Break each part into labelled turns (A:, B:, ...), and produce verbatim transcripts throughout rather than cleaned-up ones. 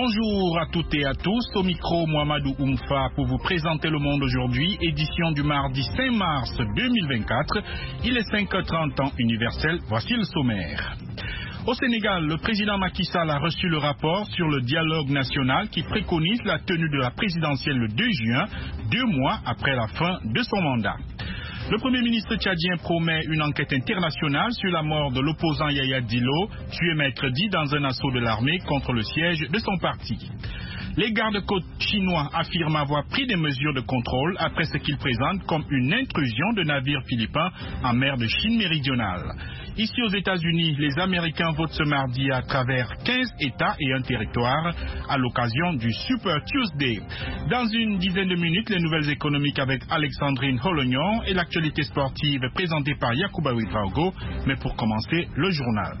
A: Bonjour à toutes et à tous, au micro Mohamedou Oumfa pour vous présenter Le Monde aujourd'hui, édition du mardi cinq mars deux mille vingt-quatre. Il est cinq heures trente temps universel, voici le sommaire. Au Sénégal, le président Macky Sall a reçu le rapport sur le dialogue national qui préconise la tenue de la présidentielle le deux juin, deux mois après la fin de son mandat. Le Premier ministre tchadien promet une enquête internationale sur la mort de l'opposant Yaya Dillo, tué mercredi dans un assaut de l'armée contre le siège de son parti. Les gardes-côtes chinois affirment avoir pris des mesures de contrôle après ce qu'ils présentent comme une intrusion de navires philippins en mer de Chine méridionale. Ici aux États-Unis, les Américains votent ce mardi à travers quinze États et un territoire à l'occasion du Super Tuesday. Dans une dizaine de minutes, les nouvelles économiques avec Alexandrine Holognon et l'actualité sportive présentée par Yacouba Ouedraogo. Mais pour commencer, le journal.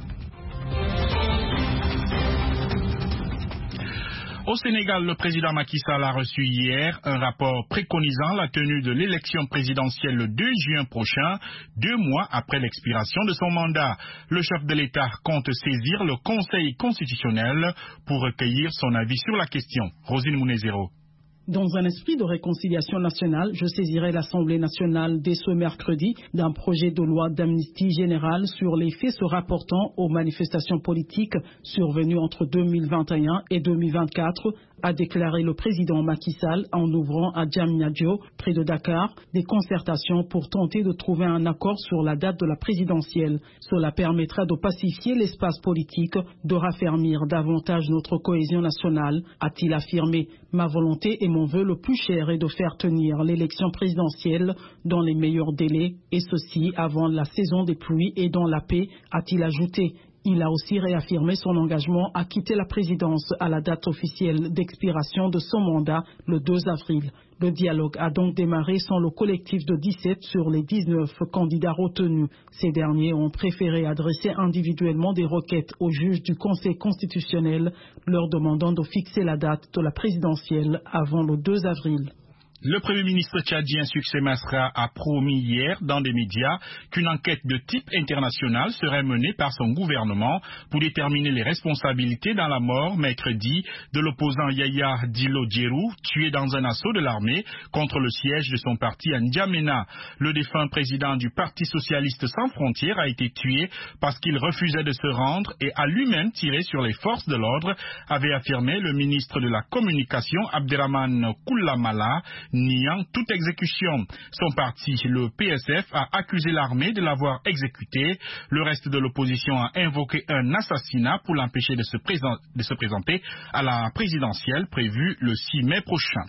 A: Au Sénégal, le président Macky Sall a reçu hier un rapport préconisant la tenue de l'élection présidentielle le deux juin prochain, deux mois après l'expiration de son mandat. Le chef de l'État compte saisir le Conseil constitutionnel pour recueillir son avis sur la question. Rosine Mounezero.
B: Dans un esprit de réconciliation nationale, je saisirai l'Assemblée nationale dès ce mercredi d'un projet de loi d'amnistie générale sur les faits se rapportant aux manifestations politiques survenues entre deux mille vingt et un et deux mille vingt-quatre, a déclaré le président Macky Sall en ouvrant à Diamniadio, près de Dakar, des concertations pour tenter de trouver un accord sur la date de la présidentielle. Cela permettra de pacifier l'espace politique, de raffermir davantage notre cohésion nationale, a-t-il affirmé. Ma volonté et mon vœu le plus cher est de faire tenir l'élection présidentielle dans les meilleurs délais, et ceci avant la saison des pluies et dans la paix, a-t-il ajouté. Il a aussi réaffirmé son engagement à quitter la présidence à la date officielle d'expiration de son mandat, le deux avril. Le dialogue a donc démarré sans le collectif de dix-sept sur les dix-neuf candidats retenus. Ces derniers ont préféré adresser individuellement des requêtes aux juges du Conseil constitutionnel, leur demandant de fixer la date de la présidentielle avant le deux avril.
A: Le Premier ministre tchadien Succès Masra a promis hier dans des médias qu'une enquête de type international serait menée par son gouvernement pour déterminer les responsabilités dans la mort mercredi de l'opposant Yaya Dillo Djerou, tué dans un assaut de l'armée contre le siège de son parti à N'Djamena. Le défunt président du Parti socialiste sans frontières a été tué parce qu'il refusait de se rendre et a lui-même tiré sur les forces de l'ordre, avait affirmé le ministre de la Communication Abderrahmane Koulamala, niant toute exécution. Son parti, le P S F, a accusé l'armée de l'avoir exécuté. Le reste de l'opposition a invoqué un assassinat pour l'empêcher de se, présent, de se présenter à la présidentielle prévue le six mai prochain.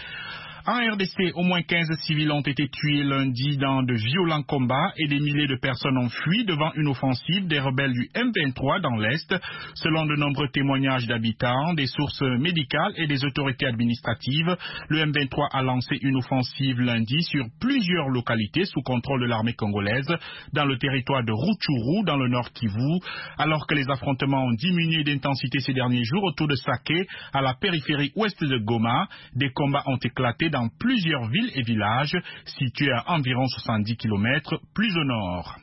A: En R D C, au moins quinze civils ont été tués lundi dans de violents combats et des milliers de personnes ont fui devant une offensive des rebelles du M vingt-trois dans l'Est, selon de nombreux témoignages d'habitants, des sources médicales et des autorités administratives. Le M vingt-trois a lancé une offensive lundi sur plusieurs localités sous contrôle de l'armée congolaise, dans le territoire de Rutshuru, dans le nord Kivu, alors que les affrontements ont diminué d'intensité ces derniers jours autour de Saké, à la périphérie ouest de Goma. Des combats ont éclaté dans plusieurs villes et villages situés à environ soixante-dix kilomètres plus au nord.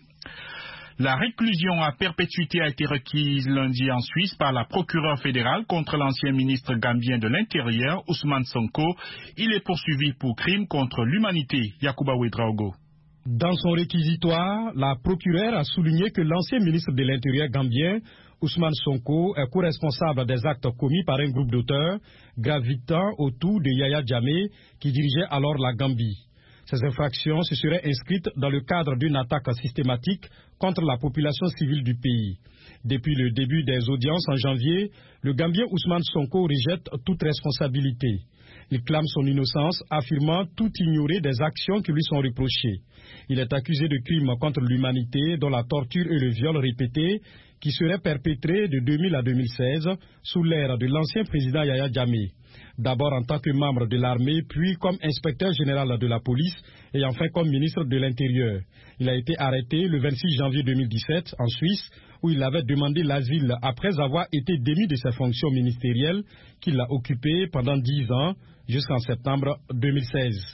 A: La réclusion à perpétuité a été requise lundi en Suisse par la procureure fédérale contre l'ancien ministre gambien de l'Intérieur, Ousmane Sonko. Il est poursuivi pour crime contre l'humanité. Yacouba Ouedraogo.
C: Dans son réquisitoire, la procureure a souligné que l'ancien ministre de l'Intérieur gambien, Ousmane Sonko, est co-responsable des actes commis par un groupe d'auteurs gravitant autour de Yaya Jammeh qui dirigeait alors la Gambie. Ces infractions se seraient inscrites dans le cadre d'une attaque systématique contre la population civile du pays. Depuis le début des audiences en janvier, le Gambien Ousmane Sonko rejette toute responsabilité. Il clame son innocence, affirmant tout ignorer des actions qui lui sont reprochées. Il est accusé de crimes contre l'humanité, dont la torture et le viol répétés, qui seraient perpétrés de deux mille à deux mille seize sous l'ère de l'ancien président Yaya Jammeh. D'abord en tant que membre de l'armée, puis comme inspecteur général de la police et enfin comme ministre de l'Intérieur. Il a été arrêté le vingt-six janvier deux mille dix-sept en Suisse, où il avait demandé l'asile après avoir été démis de ses fonctions ministérielles qu'il a occupées pendant dix ans jusqu'en septembre deux mille seize.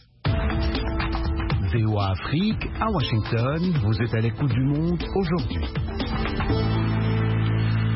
D: V O A Afrique, à Washington, vous êtes à l'écoute du monde aujourd'hui.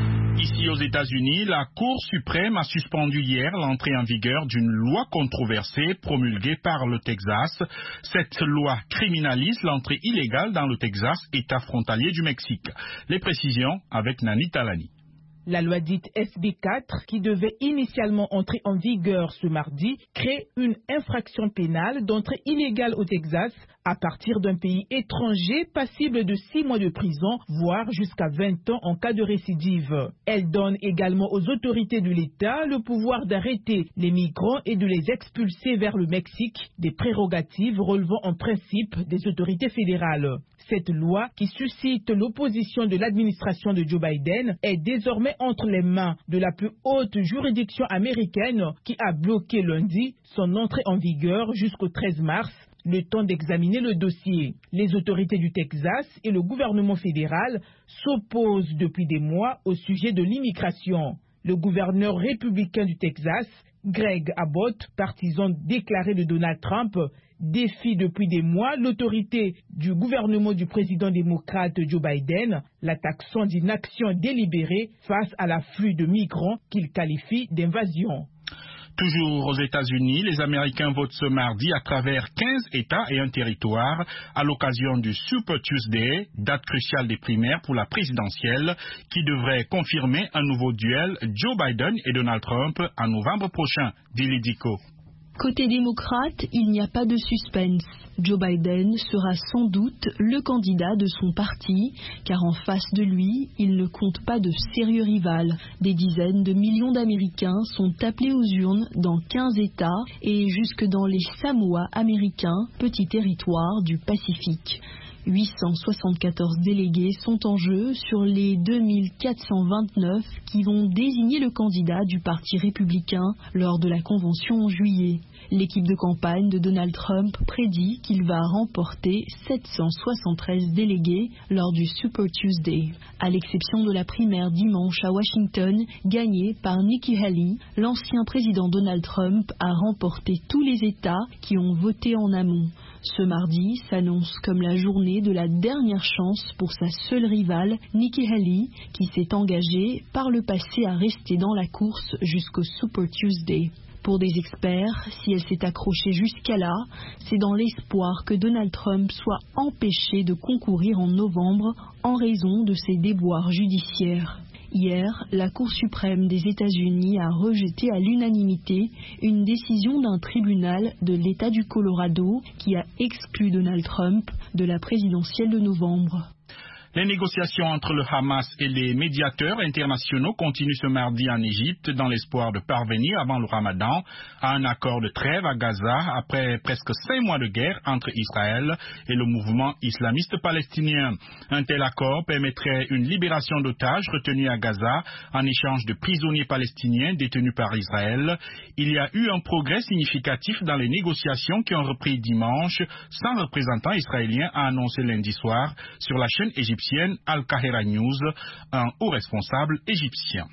A: Ici aux États-Unis, la Cour suprême a suspendu hier l'entrée en vigueur d'une loi controversée promulguée par le Texas. Cette loi criminalise l'entrée illégale dans le Texas, État frontalier du Mexique. Les précisions avec Nani Talani.
E: La loi dite S B quatre, qui devait initialement entrer en vigueur ce mardi, crée une infraction pénale d'entrée illégale au Texas à partir d'un pays étranger passible de six mois de prison, voire jusqu'à vingt ans en cas de récidive. Elle donne également aux autorités de l'État le pouvoir d'arrêter les migrants et de les expulser vers le Mexique, des prérogatives relevant en principe des autorités fédérales. Cette loi, qui suscite l'opposition de l'administration de Joe Biden, est désormais entre les mains de la plus haute juridiction américaine qui a bloqué lundi son entrée en vigueur jusqu'au treize mars, le temps d'examiner le dossier. Les autorités du Texas et le gouvernement fédéral s'opposent depuis des mois au sujet de l'immigration. Le gouverneur républicain du Texas, Greg Abbott, partisan déclaré de Donald Trump, défie depuis des mois l'autorité du gouvernement du président démocrate Joe Biden, la taxant d'une action délibérée face à l'afflux de migrants qu'il qualifie d'invasion.
A: Toujours aux États-Unis, les Américains votent ce mardi à travers quinze États et un territoire à l'occasion du Super Tuesday, date cruciale des primaires pour la présidentielle, qui devrait confirmer un nouveau duel Joe Biden et Donald Trump en novembre prochain. Dili Diko.
F: Côté démocrate, il n'y a pas de suspense. Joe Biden sera sans doute le candidat de son parti, car en face de lui, il ne compte pas de sérieux rival. Des dizaines de millions d'Américains sont appelés aux urnes dans quinze États et jusque dans les Samoa américains, petits territoires du Pacifique. huit cent soixante-quatorze délégués sont en jeu sur les deux mille quatre cent vingt-neuf qui vont désigner le candidat du Parti républicain lors de la convention en juillet. L'équipe de campagne de Donald Trump prédit qu'il va remporter sept cent soixante-treize délégués lors du Super Tuesday. À l'exception de la primaire dimanche à Washington, gagnée par Nikki Haley, l'ancien président Donald Trump a remporté tous les États qui ont voté en amont. Ce mardi s'annonce comme la journée de la dernière chance pour sa seule rivale, Nikki Haley, qui s'est engagée par le passé à rester dans la course jusqu'au Super Tuesday. Pour des experts, si elle s'est accrochée jusqu'à là, c'est dans l'espoir que Donald Trump soit empêché de concourir en novembre en raison de ses déboires judiciaires. Hier, la Cour suprême des États-Unis a rejeté à l'unanimité une décision d'un tribunal de l'État du Colorado qui a exclu Donald Trump de la présidentielle de novembre.
A: Les négociations entre le Hamas et les médiateurs internationaux continuent ce mardi en Égypte dans l'espoir de parvenir avant le Ramadan à un accord de trêve à Gaza après presque cinq mois de guerre entre Israël et le mouvement islamiste palestinien. Un tel accord permettrait une libération d'otages retenus à Gaza en échange de prisonniers palestiniens détenus par Israël. Il y a eu un progrès significatif dans les négociations qui ont repris dimanche sans représentant israélien, a annoncé lundi soir sur la chaîne égyptienne Al-Kahira News, un haut responsable égyptien.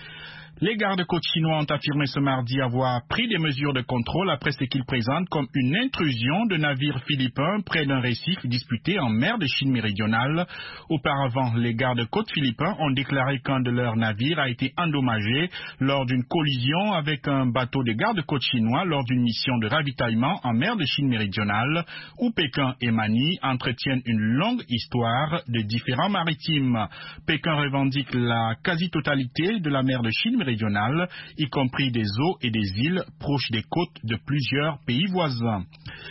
A: Les gardes-côtes chinois ont affirmé ce mardi avoir pris des mesures de contrôle après ce qu'ils présentent comme une intrusion de navires philippins près d'un récif disputé en mer de Chine méridionale. Auparavant, les gardes-côtes philippins ont déclaré qu'un de leurs navires a été endommagé lors d'une collision avec un bateau des gardes-côtes chinois lors d'une mission de ravitaillement en mer de Chine méridionale, où Pékin et Manille entretiennent une longue histoire de différends maritimes. Pékin revendique la quasi-totalité de la mer de Chine méridionale, y compris des eaux et des îles proches des côtes de plusieurs pays voisins.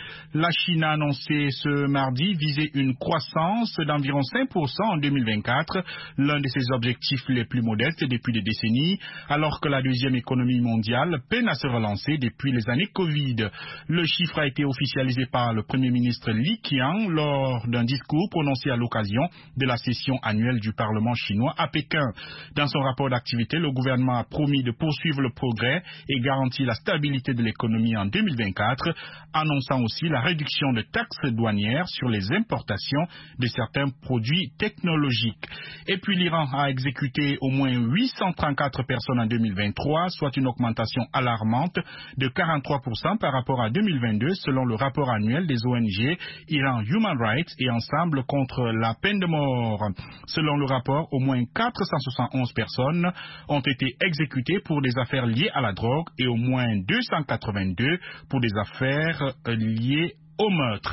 A: La Chine a annoncé ce mardi viser une croissance d'environ cinq pour cent en deux mille vingt-quatre, l'un de ses objectifs les plus modestes depuis des décennies, alors que la deuxième économie mondiale peine à se relancer depuis les années Covid. Le chiffre a été officialisé par le Premier ministre Li Qiang lors d'un discours prononcé à l'occasion de la session annuelle du Parlement chinois à Pékin. Dans son rapport d'activité, le gouvernement a promis de poursuivre le progrès et garantir la stabilité de l'économie en deux mille vingt-quatre, annonçant aussi la la réduction de taxes douanières sur les importations de certains produits technologiques. Et puis l'Iran a exécuté au moins huit cent trente-quatre personnes en deux mille vingt-trois, soit une augmentation alarmante de quarante-trois pour cent par rapport à deux mille vingt-deux, selon le rapport annuel des O N G Iran Human Rights et Ensemble contre la peine de mort. Selon le rapport, au moins quatre cent soixante et onze personnes ont été exécutées pour des affaires liées à la drogue et au moins deux cent quatre-vingt-deux pour des affaires liées au meurtre.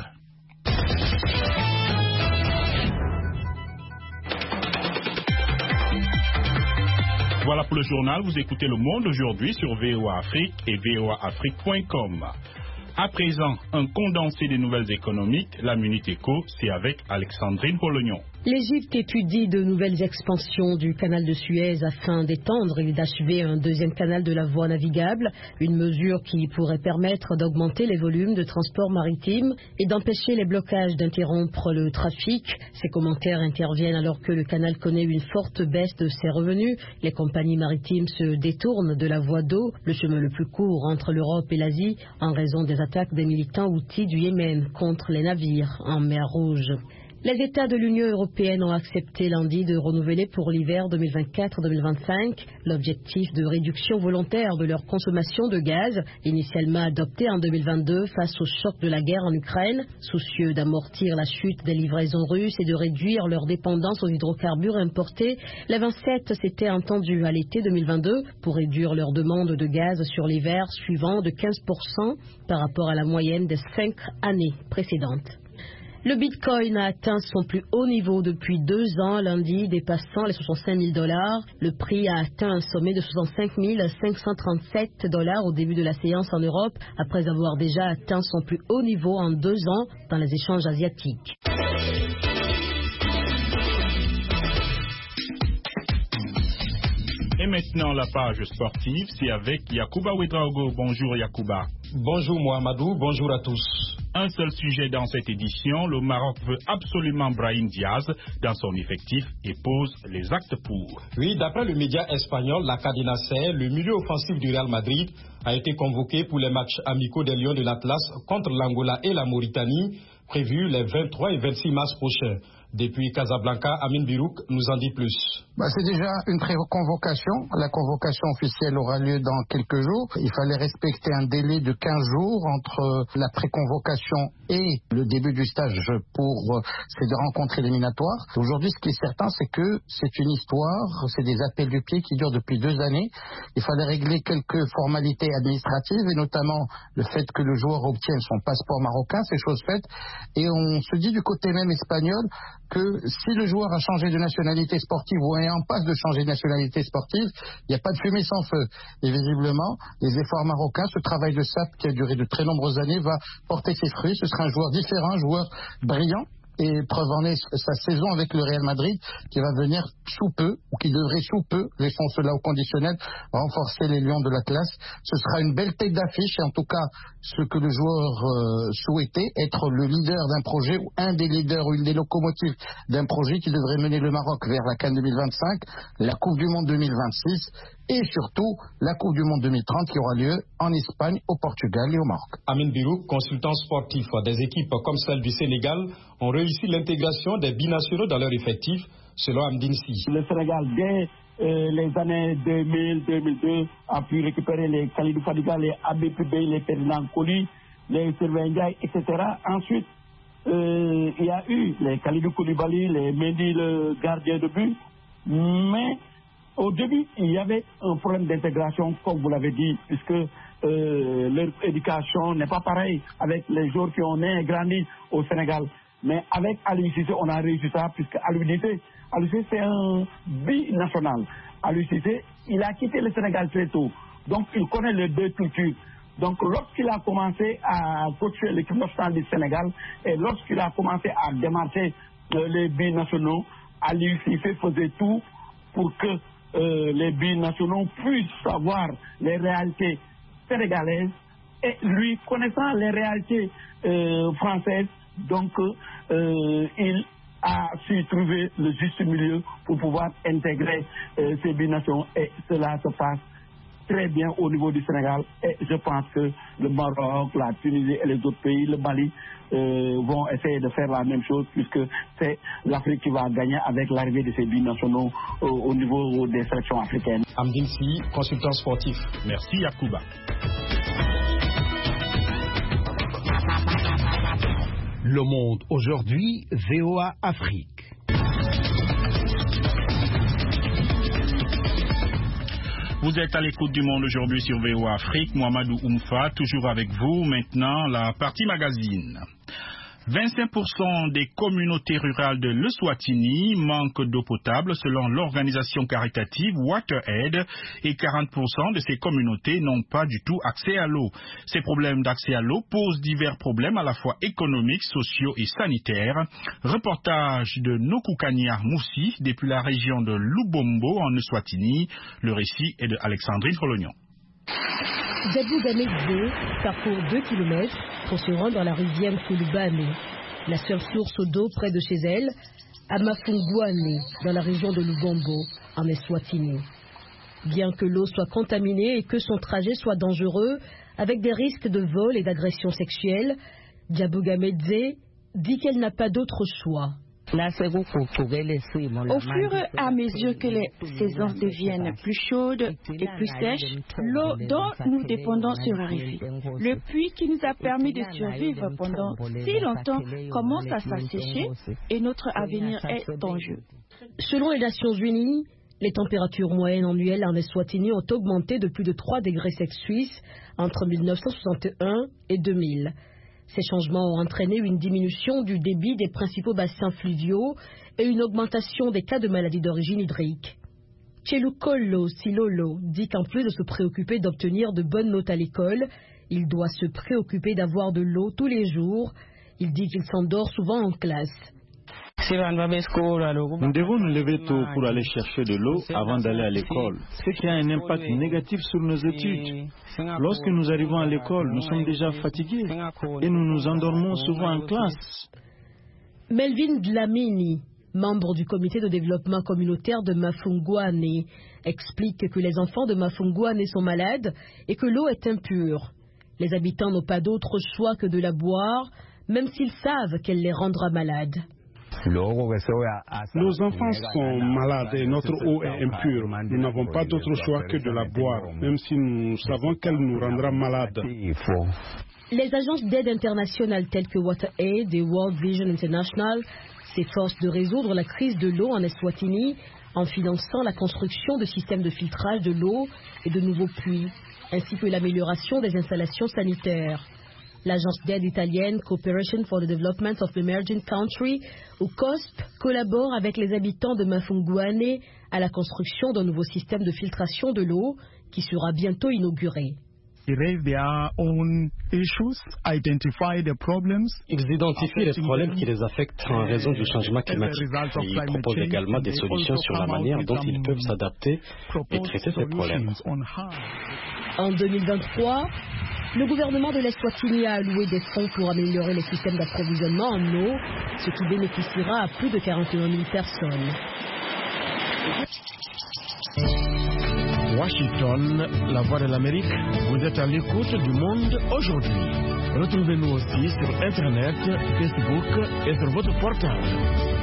A: Voilà pour le journal. Vous écoutez Le Monde aujourd'hui sur V O A Afrique et V O A Afrique point com. À présent, un condensé des nouvelles économiques, la Minute Éco, c'est avec Alexandrine Polognon.
G: L'Égypte étudie de nouvelles expansions du canal de Suez afin d'étendre et d'achever un deuxième canal de la voie navigable, une mesure qui pourrait permettre d'augmenter les volumes de transport maritime et d'empêcher les blocages d'interrompre le trafic. Ces commentaires interviennent alors que le canal connaît une forte baisse de ses revenus. Les compagnies maritimes se détournent de la voie d'eau, le chemin le plus court entre l'Europe et l'Asie, en raison des attaques des militants houthis du Yémen contre les navires en mer Rouge. Les États de l'Union européenne ont accepté lundi de renouveler pour l'hiver deux mille vingt-quatre deux mille vingt-cinq l'objectif de réduction volontaire de leur consommation de gaz, initialement adopté en deux mille vingt-deux face au choc de la guerre en Ukraine. Soucieux d'amortir la chute des livraisons russes et de réduire leur dépendance aux hydrocarbures importés, les vingt-sept s'étaient entendus à l'été deux mille vingt-deux pour réduire leur demande de gaz sur l'hiver suivant de quinze pour cent par rapport à la moyenne des cinq années précédentes. Le Bitcoin a atteint son plus haut niveau depuis deux ans lundi, dépassant les soixante-cinq mille dollars. Le prix a atteint un sommet de soixante-cinq mille cinq cent trente-sept dollars au début de la séance en Europe, après avoir déjà atteint son plus haut niveau en deux ans dans les échanges asiatiques.
A: Et maintenant, la page sportive, c'est avec Yacouba Ouedraogo. Bonjour Yacouba.
C: Bonjour Mohamedou, bonjour à tous.
A: Un seul sujet dans cette édition, le Maroc veut absolument Brahim Diaz dans son effectif et pose les actes pour.
C: Oui, d'après le média espagnol, la Cadena Ser, le milieu offensif du Real Madrid a été convoqué pour les matchs amicaux des Lions de l'Atlas contre l'Angola et la Mauritanie, prévus les vingt-trois et vingt-six mars prochains. Depuis Casablanca, Amin Birouk nous en dit plus.
H: Bah, c'est déjà une pré-convocation. La convocation officielle aura lieu dans quelques jours. Il fallait respecter un délai de quinze jours entre la pré-convocation et le début du stage pour euh, ces deux rencontres éliminatoires. Aujourd'hui, ce qui est certain, c'est que c'est une histoire, c'est des appels du pied qui durent depuis deux années. Il fallait régler quelques formalités administratives et notamment le fait que le joueur obtienne son passeport marocain, c'est chose faite. Et on se dit du côté même espagnol que si le joueur a changé de nationalité sportive ou est en passe de changer de nationalité sportive, il n'y a pas de fumée sans feu. Et visiblement, les efforts marocains, ce travail de S A P qui a duré de très nombreuses années va porter ses fruits. Ce sera un joueur différent, un joueur brillant. Et preuve en est sa saison avec le Real Madrid qui va venir sous peu, ou qui devrait sous peu, laissons cela au conditionnel, renforcer les Lions de l'Atlas. Ce sera une belle tête d'affiche et en tout cas ce que le joueur euh, souhaitait, être le leader d'un projet ou un des leaders ou une des locomotives d'un projet qui devrait mener le Maroc vers la CAN deux mille vingt-cinq, la Coupe du Monde deux mille vingt-six et surtout la Coupe du Monde deux mille trente qui aura lieu en Espagne, au Portugal et au Maroc.
C: Amin Birouk, consultant sportif des équipes comme celle du Sénégal, ont réussi l'intégration des binationaux dans leur effectif, selon Amdine Si.
I: Le Sénégal, dès euh, les années deux mille deux mille deux, a pu récupérer les Khalidou Fadiga, les Abé Pubé, les Ferdinand Coly, les Sylvain Ndiaye, et cetera. Ensuite, euh, il y a eu les Khalidou Koulibaly, les Mendy, le gardien de but, mais au début, il y avait un problème d'intégration, comme vous l'avez dit, puisque euh, leur éducation n'est pas pareille avec les joueurs qui ont né et grandi au Sénégal. Mais avec Aliou Cissé, on a réussi ça, puisque Aliou Cissé, Aliou Cissé c'est un binational. Aliou Cissé, il a quitté le Sénégal très tôt, donc il connaît les deux cultures. Donc lorsqu'il a commencé à coacher l'équipe nationale du Sénégal et lorsqu'il a commencé à démarcher euh, les binationaux, Aliou Cissé faisait tout pour que euh, les binationaux puissent savoir les réalités sénégalaises et lui, connaissant les réalités euh, françaises, donc euh, il a su trouver le juste milieu pour pouvoir intégrer euh, ces binations et cela se passe très bien au niveau du Sénégal et je pense que le Maroc, la Tunisie et les autres pays, le Mali, euh, vont essayer de faire la même chose puisque c'est l'Afrique qui va gagner avec l'arrivée de ces binationaux euh, au niveau des sélections africaines.
C: Amdine Si, consultant sportif.
A: Merci Yacouba.
D: Le Monde aujourd'hui, V O A Afrique.
A: Vous êtes à l'écoute du Monde aujourd'hui sur V O A Afrique. Mohamedou Oumfa, toujours avec vous. Maintenant, la partie magazine. vingt-cinq pour cent des communautés rurales de l'Eswatini manquent d'eau potable selon l'organisation caritative WaterAid et quarante pour cent de ces communautés n'ont pas du tout accès à l'eau. Ces problèmes d'accès à l'eau posent divers problèmes à la fois économiques, sociaux et sanitaires. Reportage de Nokukania Moussi depuis la région de Lubombo en Eswatini. Le récit est de Alexandrine Rolognon.
G: Djabou Gamedze parcourt deux kilomètres pour se rendre à la rivière Kulubane, la seule source d'eau près de chez elle, à Mafungouane, dans la région de Lubombo, en Eswatini. Bien que l'eau soit contaminée et que son trajet soit dangereux, avec des risques de vol et d'agression sexuelle, Djabou Gamedze dit qu'elle n'a pas d'autre choix.
J: Au fur et à mesure que les saisons deviennent plus chaudes et plus sèches, l'eau dont nous dépendons se raréfie. Le puits qui nous a permis de survivre pendant si longtemps commence à s'assécher et notre avenir est en jeu.
G: Selon les Nations Unies, les températures moyennes annuelles en Eswatini ont augmenté de plus de trois degrés Celsius entre mille neuf cent soixante et un et deux mille. Ces changements ont entraîné une diminution du débit des principaux bassins fluviaux et une augmentation des cas de maladies d'origine hydrique. Chelukolo Silolo dit qu'en plus de se préoccuper d'obtenir de bonnes notes à l'école, il doit se préoccuper d'avoir de l'eau tous les jours. Il dit qu'il s'endort souvent en classe.
K: Nous devons nous lever tôt pour aller chercher de l'eau avant d'aller à l'école, ce qui a un impact négatif sur nos études. Lorsque nous arrivons à l'école, nous sommes déjà fatigués et nous nous endormons souvent en classe.
G: Melvin Dlamini, membre du comité de développement communautaire de Mafungouane, explique que les enfants de Mafungouane sont malades et que l'eau est impure. Les habitants n'ont pas d'autre choix que de la boire, même s'ils savent qu'elle les rendra malades.
L: Nos enfants sont malades et notre eau est impure. Nous n'avons pas d'autre choix que de la boire, même si nous savons qu'elle nous rendra malades.
G: Les agences d'aide internationales telles que WaterAid et World Vision International s'efforcent de résoudre la crise de l'eau en Eswatini en finançant la construction de systèmes de filtrage de l'eau et de nouveaux puits, ainsi que l'amélioration des installations sanitaires. L'agence d'aide italienne Cooperation for the Development of Emerging Countries, ou C O S P, collabore avec les habitants de Mafungouane à la construction d'un nouveau système de filtration de l'eau qui sera bientôt inauguré.
C: Ils identifient les problèmes qui les affectent en raison du changement climatique. Ils proposent également des solutions sur la manière dont ils peuvent s'adapter et traiter ces problèmes.
G: En deux mille vingt-trois, le gouvernement de l'Eswatini a alloué des fonds pour améliorer les systèmes d'approvisionnement en eau, ce qui bénéficiera à plus de quarante et un mille personnes.
M: Washington, la voix de l'Amérique, vous êtes à l'écoute du Monde aujourd'hui. Retrouvez-nous aussi sur Internet, Facebook et sur votre portable.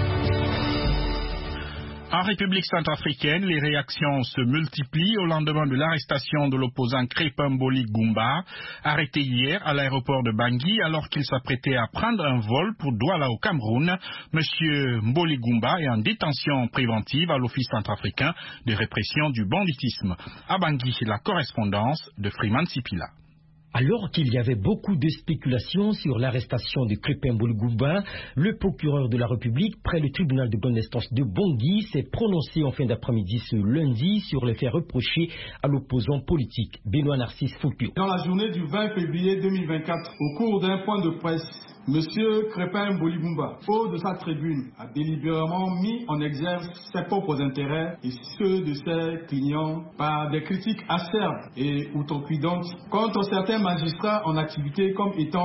A: En République centrafricaine, les réactions se multiplient au lendemain de l'arrestation de l'opposant Crépin Mboli Goumba, arrêté hier à l'aéroport de Bangui alors qu'il s'apprêtait à prendre un vol pour Douala au Cameroun. Monsieur Mboli Goumba est en détention préventive à l'Office centrafricain de répression du banditisme. À Bangui, la correspondance de Freeman Sipila.
N: Alors qu'il y avait beaucoup de spéculations sur l'arrestation de Crépin Mboli Goumba, le procureur de la République, près le tribunal de grande instance de Bangui, s'est prononcé en fin d'après-midi ce lundi sur les faits reprochés à l'opposant politique Benoît Narcisse Foucault.
O: Dans la journée du vingt février deux mille vingt-quatre, au cours d'un point de presse, Monsieur Crépin Mboli Goumba, haut de sa tribune, a délibérément mis en exergue ses propres intérêts et ceux de ses clients par des critiques acerbes et outrecuidantes contre certains magistrats en activité comme étant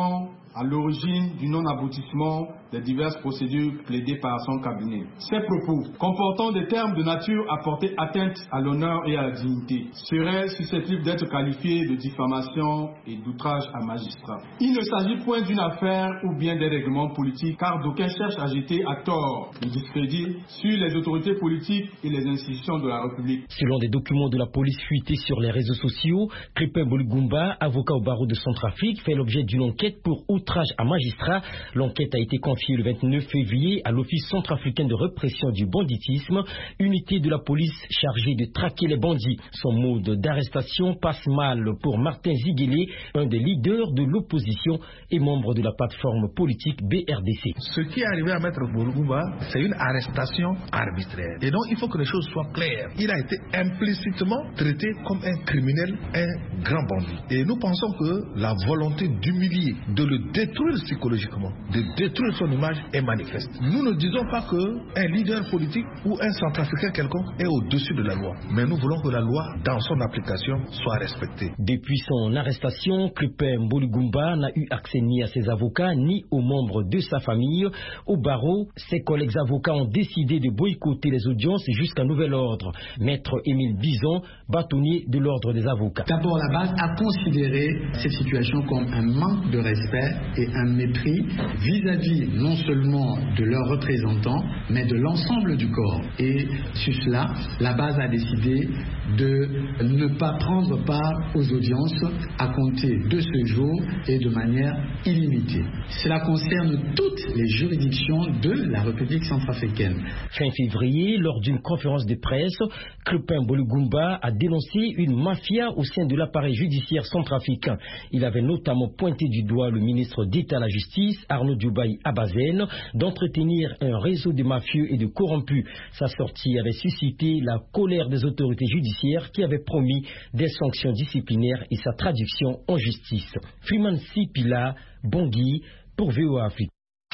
O: à l'origine du non-aboutissement des diverses procédures plaidées par son cabinet. Ces propos, comportant des termes de nature à porter atteinte à l'honneur et à la dignité, seraient susceptibles d'être qualifiés de diffamation et d'outrage à magistrat. Il ne s'agit point d'une affaire ou bien des règlements politiques, car d'aucuns cherchent à jeter à tort le discrédit sur les autorités politiques et les institutions de la République.
N: Selon des documents de la police fuités sur les réseaux sociaux, Crépin Boligumba, avocat au barreau de Centrafrique, fait l'objet d'une enquête pour outrage à magistrat. L'enquête a été confiée le vingt-neuf février à l'Office centrafricain de répression du banditisme, unité de la police chargée de traquer les bandits. Son mode d'arrestation passe mal pour Martin Ziguélé, un des leaders de l'opposition et membre de la plateforme politique B R D C.
P: Ce qui est arrivé à Maître Boligumba, c'est une arrestation arbitraire. Et donc il faut que les choses soient claires. Il a été implicitement traité comme un criminel, un grand bandit. Et nous pensons que la volonté d'humilier, de le détruire psychologiquement, de détruire son image est manifeste. Nous ne disons pas qu'un leader politique ou un centrafricain quelconque est au-dessus de la loi. Mais nous voulons que la loi, dans son application, soit respectée.
N: Depuis son arrestation, Crépin Boligumba n'a eu accès ni à ses avocats, ni aux membres de sa famille. Au barreau, ses collègues avocats ont décidé de boycotter les audiences jusqu'à nouvel ordre. Maître Émile Bison, bâtonnier de l'ordre des avocats.
Q: D'abord, la base a considéré cette situation comme un manque de respect et un mépris vis-à-vis non seulement de leurs représentants, mais de l'ensemble du corps. Et sur cela, la base a décidé de ne pas prendre part aux audiences à compter de ce jour et de manière illimitée. Cela concerne toutes les juridictions de la République centrafricaine.
N: Fin février, lors d'une conférence de presse, Crépin Boligumba a dénoncé une mafia au sein de l'appareil judiciaire centrafricain. Il avait notamment pointé du doigt le ministre d'État à la Justice, Arnaud Diobaye Abazen, d'entretenir un réseau de mafieux et de corrompus. Sa sortie avait suscité la colère des autorités judiciaires qui avaient promis des sanctions disciplinaires et sa traduction en justice. Freeman Sipila, Bangui, pour V O A Afrique.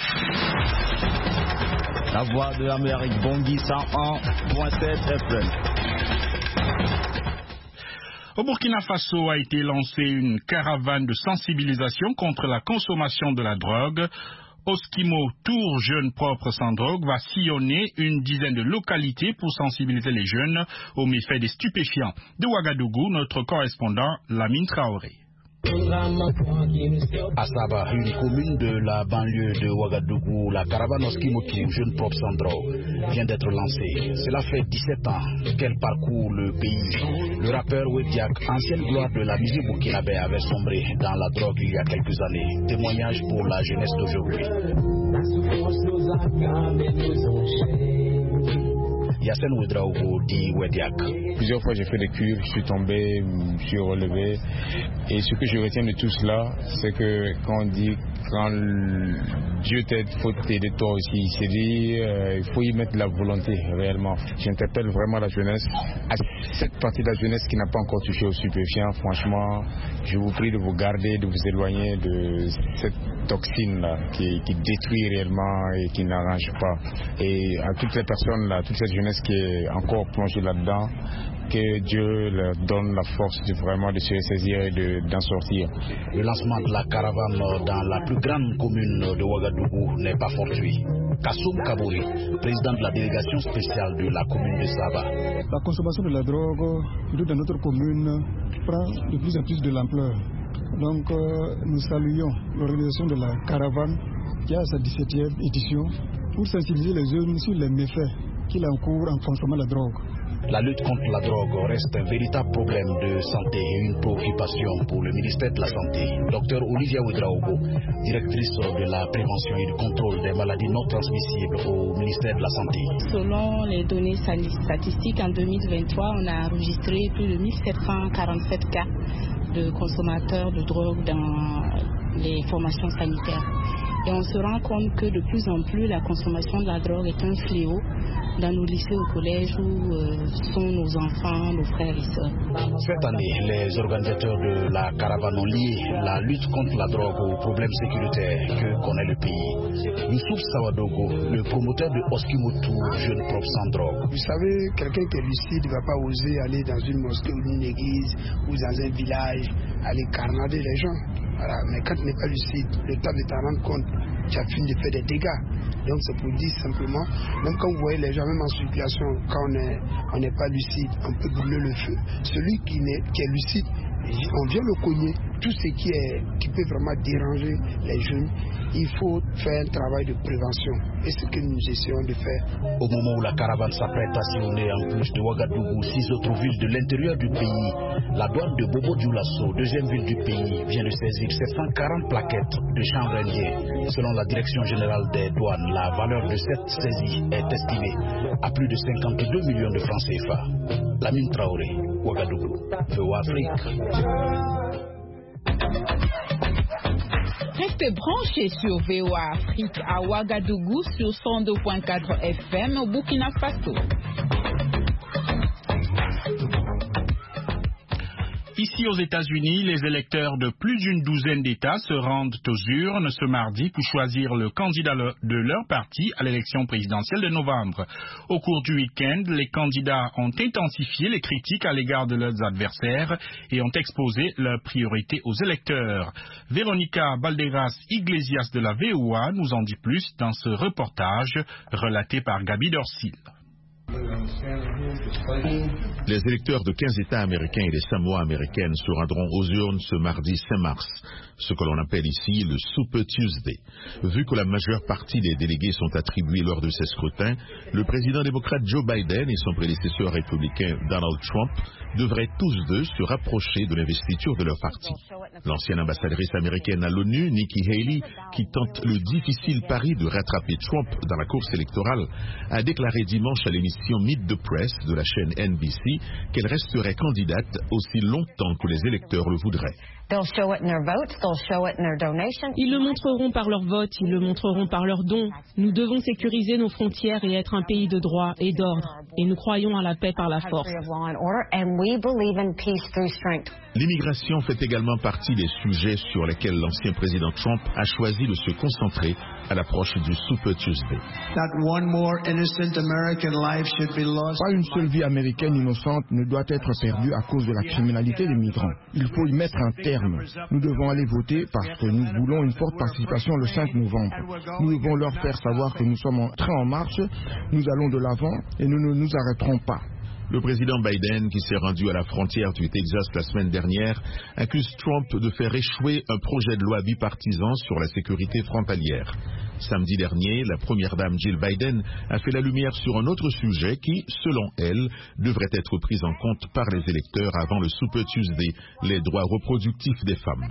R: La voix de l'Amérique, Bangui cent un virgule sept F M.
A: Au Burkina Faso a été lancée une caravane de sensibilisation contre la consommation de la drogue. Oskimo Tour Jeunes Propres Sans Drogue va sillonner une dizaine de localités pour sensibiliser les jeunes aux méfaits des stupéfiants. De Ouagadougou, notre correspondant Lamine Traoré.
S: À Saba, une commune de la banlieue de Ouagadougou, la caravane Oskimo Tour Jeunes Propres Sans Drogue vient d'être lancée. Cela fait dix-sept ans qu'elle parcourt le pays. Le rappeur Wediak, ancienne gloire de la musique burkinabé, avait sombré dans la drogue il y a quelques années. Témoignage pour la jeunesse d'aujourd'hui. Yassine Ouedraogo dit Wediak.
T: Plusieurs fois j'ai fait des cures, je suis tombé, je suis relevé. Et ce que je retiens de tout cela, c'est que quand on dit quand Dieu t'aide, il faut t'aider toi aussi. C'est dit, euh, il faut y mettre la volonté réellement. J'interpelle vraiment la jeunesse. À cette partie de la jeunesse qui n'a pas encore touché aux stupéfiants, franchement, je vous prie de vous garder, de vous éloigner de cette toxine-là qui, qui détruit réellement et qui n'arrange pas. Et à toutes les personnes là, toute cette jeunesse qui est encore plongée là-dedans, que Dieu leur donne la force de vraiment de se saisir et de, d'en sortir.
S: Le lancement de la caravane dans la plus grande commune de Ouagadougou n'est pas fortuit. Kassoum Kabouri, président de la délégation spéciale de la commune de Saba.
U: La consommation de la drogue dans notre commune prend de plus en plus de l'ampleur. Donc euh, nous saluons l'organisation de la caravane qui a sa dix-septième édition pour sensibiliser les jeunes sur les méfaits qu'il encourt en consommant la drogue.
S: La lutte contre la drogue reste un véritable problème de santé et une préoccupation pour le ministère de la Santé. Docteur Olivia Ouedraogo, directrice de la prévention et du contrôle des maladies non transmissibles au ministère de la Santé.
V: Selon les données statistiques, en deux mille vingt-trois, on a enregistré plus de mille sept cent quarante-sept cas de consommateurs de drogue dans les formations sanitaires. Et on se rend compte que de plus en plus la consommation de la drogue est un fléau dans nos lycées ou collèges où euh, sont nos enfants, nos frères et sœurs.
S: Cette année, les organisateurs de la caravane ont lié la lutte contre la drogue aux problèmes sécuritaires que connaît le pays. Youssouf Sawadogo, le promoteur de Oskimo Tour Jeunes Propres Sans Drogue.
W: Vous savez, quelqu'un qui est lucide ne va pas oser aller dans une mosquée ou une église ou dans un village, aller carnader les gens. Voilà. Mais quand tu n'es pas lucide, le temps de t'en rendre compte, tu as fini de faire des dégâts. Donc c'est pour dire simplement, même quand vous voyez les gens, même en circulation, quand on n'est pas lucide, on peut brûler le feu. Celui qui, est, qui est lucide, on vient le cogner. Tout ce qui, est, qui peut vraiment déranger les jeunes, il faut faire un travail de prévention. Et c'est ce que nous essayons de faire.
S: Au moment où la caravane s'apprête à sillonner en plus de Ouagadougou, six autres villes de l'intérieur du pays, la douane de Bobo-Dioulasso, deuxième ville du pays, vient de saisir sept cent quarante plaquettes de chanvre indien. Selon la Direction générale des douanes, la valeur de cette saisie est estimée à plus de cinquante-deux millions de francs C F A. Lamine Traoré, Ouagadougou, V O A Afrique.
B: Restez branchés sur V O A Afrique à Ouagadougou sur cent deux virgule quatre F M au Burkina Faso.
A: Ici aux États-Unis, les électeurs de plus d'une douzaine d'États se rendent aux urnes ce mardi pour choisir le candidat de leur parti à l'élection présidentielle de novembre. Au cours du week-end, les candidats ont intensifié les critiques à l'égard de leurs adversaires et ont exposé leurs priorités aux électeurs. Véronica Balderas Iglesias de la V O A nous en dit plus dans ce reportage relaté par Gabi Dorsil.
E: Les électeurs de quinze États américains et des Samoa américaines se rendront aux urnes ce mardi cinq mars, ce que l'on appelle ici le Super Tuesday. Vu que la majeure partie des délégués sont attribués lors de ces scrutins, le président démocrate Joe Biden et son prédécesseur républicain Donald Trump devraient tous deux se rapprocher de l'investiture de leur parti. L'ancienne ambassadrice américaine à l'ONU, Nikki Haley, qui tente le difficile pari de rattraper Trump dans la course électorale, a déclaré dimanche à l'émission Meet the Press de la chaîne N B C qu'elle resterait candidate aussi longtemps que les électeurs le voudraient.
F: Ils le montreront par leur vote, ils le montreront par leurs dons. Nous devons sécuriser nos frontières et être un pays de droit et d'ordre. Et nous croyons à la paix par la force.
E: L'immigration fait également partie des sujets sur lesquels l'ancien président Trump a choisi de se concentrer à l'approche du Super Tuesday.
M: Pas une seule vie américaine innocente ne doit être perdue à cause de la criminalité des migrants. Il faut y mettre un terme. Nous devons aller voter parce que nous voulons une forte participation le cinq novembre. Nous devons leur faire savoir que nous sommes entrés en marche, nous allons de l'avant et nous ne nous arrêterons pas.
E: Le président Biden, qui s'est rendu à la frontière du Texas la semaine dernière, accuse Trump de faire échouer un projet de loi bipartisan sur la sécurité frontalière. Samedi dernier, la première dame Jill Biden a fait la lumière sur un autre sujet qui, selon elle, devrait être pris en compte par les électeurs avant le Super Tuesday, les droits reproductifs des femmes.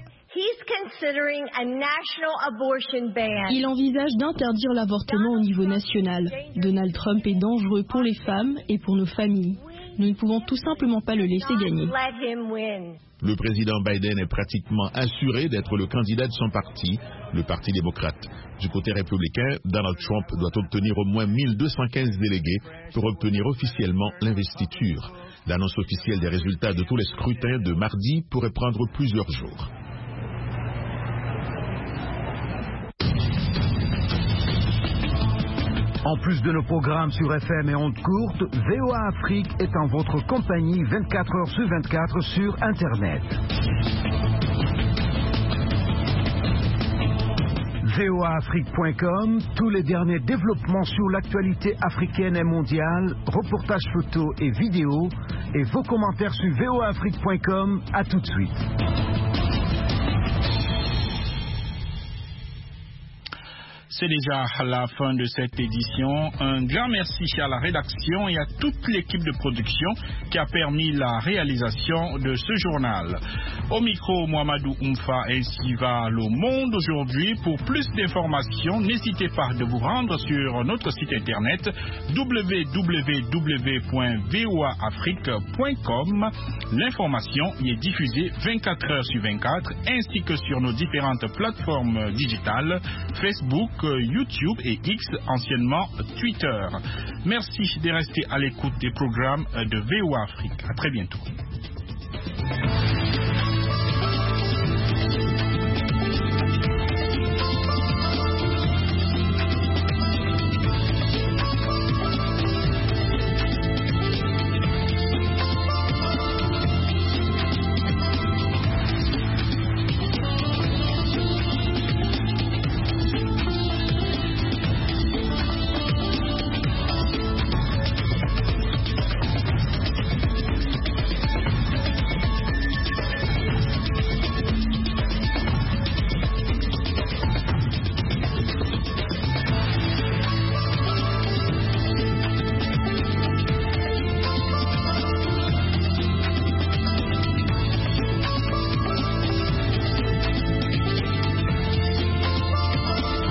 F: Il envisage d'interdire l'avortement au niveau national. Donald Trump est dangereux pour les femmes et pour nos familles. Nous ne pouvons tout simplement pas le laisser gagner.
E: Le président Biden est pratiquement assuré d'être le candidat de son parti, le Parti démocrate. Du côté républicain, Donald Trump doit obtenir au moins mille deux cent quinze délégués pour obtenir officiellement l'investiture. L'annonce officielle des résultats de tous les scrutins de mardi pourrait prendre plusieurs jours.
D: En plus de nos programmes sur F M et ondes courtes, V O A Afrique est en votre compagnie vingt-quatre heures sur vingt-quatre sur Internet. V O A Afrique point com, tous les derniers développements sur l'actualité africaine et mondiale, reportages photos et vidéos, et vos commentaires sur V O A Afrique point com. À tout de suite.
A: C'est déjà la fin de cette édition. Un grand merci à la rédaction et à toute l'équipe de production qui a permis la réalisation de ce journal. Au micro, Mohamedou Oumfa, ainsi va le monde aujourd'hui. Pour plus d'informations, n'hésitez pas de vous rendre sur notre site internet w w w point v o a afrique point com. L'information y est diffusée vingt-quatre heures sur vingt-quatre ainsi que sur nos différentes plateformes digitales, Facebook, YouTube et X, anciennement Twitter. Merci de rester à l'écoute des programmes de V O A Afrique. À très bientôt.